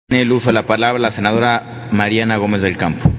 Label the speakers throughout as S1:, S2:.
S1: Tiene el uso de la palabra la senadora Mariana Gómez del Campo.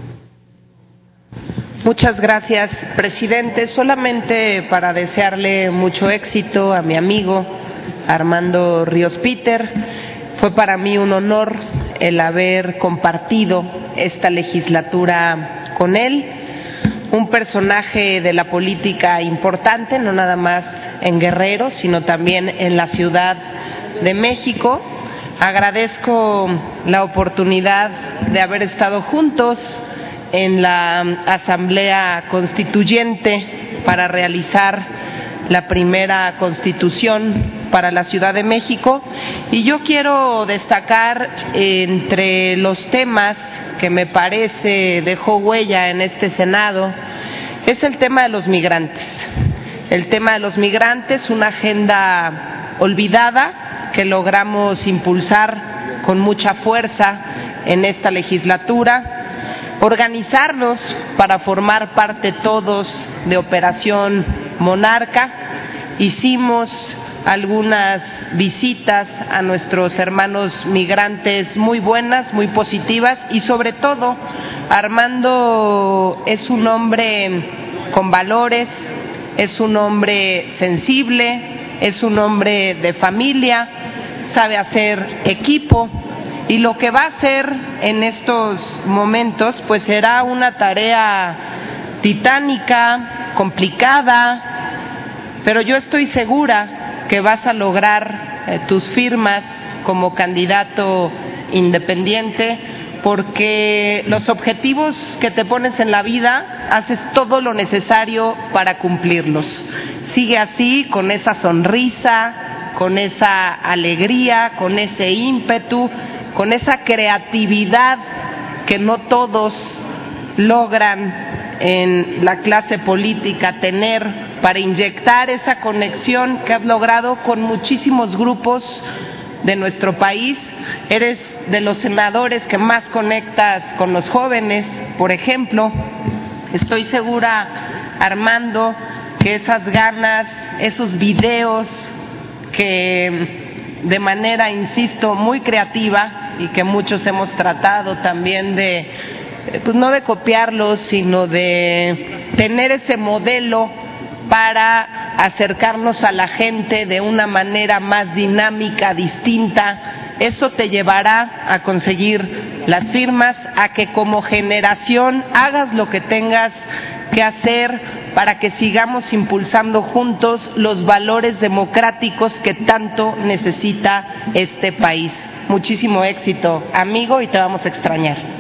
S2: Muchas gracias, presidente. Solamente para desearle mucho éxito a mi amigo Armando Ríos Peter. Fue para mí un honor el haber compartido esta legislatura con él. Un personaje de la política importante, no nada más en Guerrero, sino también en la Ciudad de México. Agradezco la oportunidad de haber estado juntos en la Asamblea Constituyente para realizar la primera Constitución para la Ciudad de México, y yo quiero destacar entre los temas que me parece dejó huella en este Senado es el tema de los migrantes. El tema de los migrantes, una agenda olvidada que logramos impulsar con mucha fuerza en esta legislatura, organizarnos para formar parte todos de Operación Monarca. Hicimos algunas visitas a nuestros hermanos migrantes muy buenas, muy positivas, y sobre todo Armando es un hombre con valores, es un hombre sensible, es un hombre de familia, sabe hacer equipo, y lo que va a hacer en estos momentos pues será una tarea titánica, complicada, pero yo estoy segura que vas a lograr tus firmas como candidato independiente, porque los objetivos que te pones en la vida haces todo lo necesario para cumplirlos. Sigue así, con esa sonrisa, con esa alegría, con ese ímpetu, con esa creatividad que no todos logran en la clase política tener para inyectar esa conexión que has logrado con muchísimos grupos de nuestro país. Eres de los senadores que más conectas con los jóvenes, por ejemplo. Estoy segura, Armando, que esas ganas, esos videos que de manera, insisto, muy creativa, y que muchos hemos tratado también de, pues no de copiarlos, sino de tener ese modelo para acercarnos a la gente de una manera más dinámica, distinta. Eso te llevará a conseguir las firmas, a que como generación hagas lo que tengas que hacer para que sigamos impulsando juntos los valores democráticos que tanto necesita este país. Muchísimo éxito, amigo, y te vamos a extrañar.